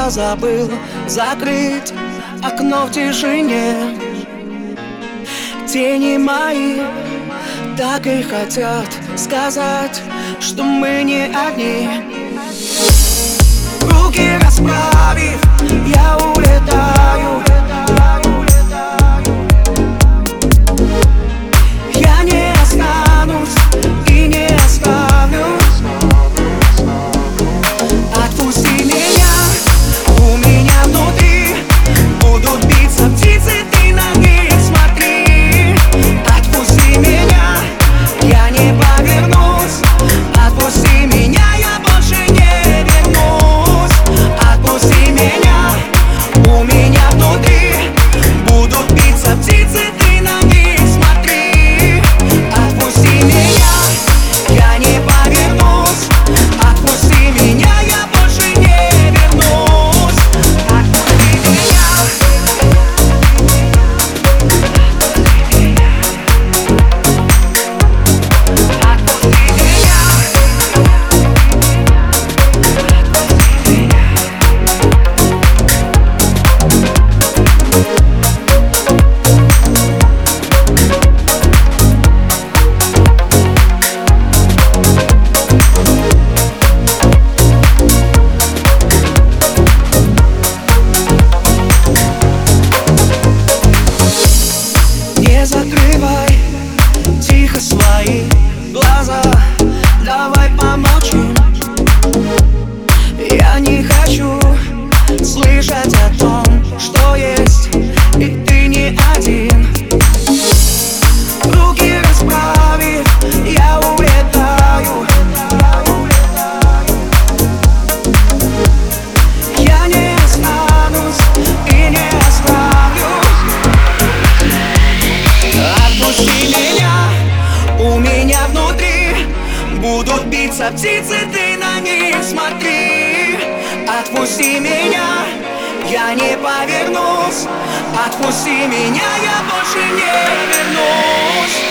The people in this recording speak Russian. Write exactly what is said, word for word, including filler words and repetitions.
я забыл закрыть окно в тишине. Тени мои так и хотят сказать, что мы не одни. Руки расправив, я улетаю. Я не останусь и не оставлю. Отпусти меня, у меня внутри будут биться птицы, ты на них смотри. Отпусти меня, я не повернусь. Отпусти меня, я больше не вернусь. Отпусти меня, у меня внутри будут биться птицы, ты на них смотри. Отпусти меня, я не повернусь. Отпусти меня, я больше не вернусь. Отпусти меня. Отпусти меня. Не закрывай тихо свои глаза, давай помолчим. Я не хочу слышать о том, что есть, и ты не один. Руки расправив, я улетаю. Я не останусь и не оставлю. Отпусти меня, у меня внутри будут биться птицы, ты на них смотри. Отпусти меня, я не повернусь. Отпусти меня, я больше не вернусь.